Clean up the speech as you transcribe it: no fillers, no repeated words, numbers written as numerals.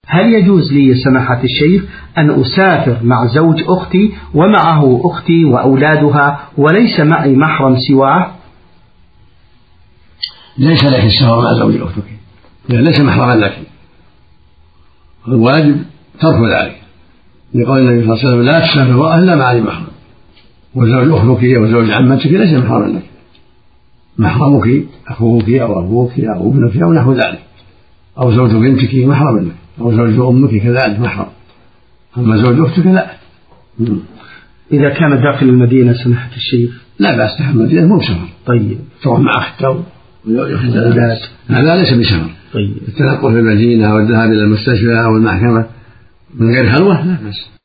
هل يجوز لي سماحة الشيخ أن أسافر مع زوج أختي ومعه أختي وأولادها وليس معي محرم سواه؟ ليس لك السفر مع زوج أختك لأن ليس محرما لك، الواجب ترك ذلك لقول النبي صلى الله عليه وسلم لا تسافر امرأة إلا مع ذي محرم، وزوج أختك وزوج عمتك ليس محرما لك، محرمك أخوك أو أبوك أو ابنك أو نحو ذلك، أو زوج بنتك محرم لك، أو زوج أمك كذلك محرم، أما زوج أختك لا. إذا كان داخل المدينة سماحة الشيخ لا بأس، داخل المدينة مو بسفر. طيب تروح مع أختك هذا ليس بسفر. طيب التنقل في المدينة والذهاب إلى المستشفى أو المحكمة من غير خلوة لا بأس.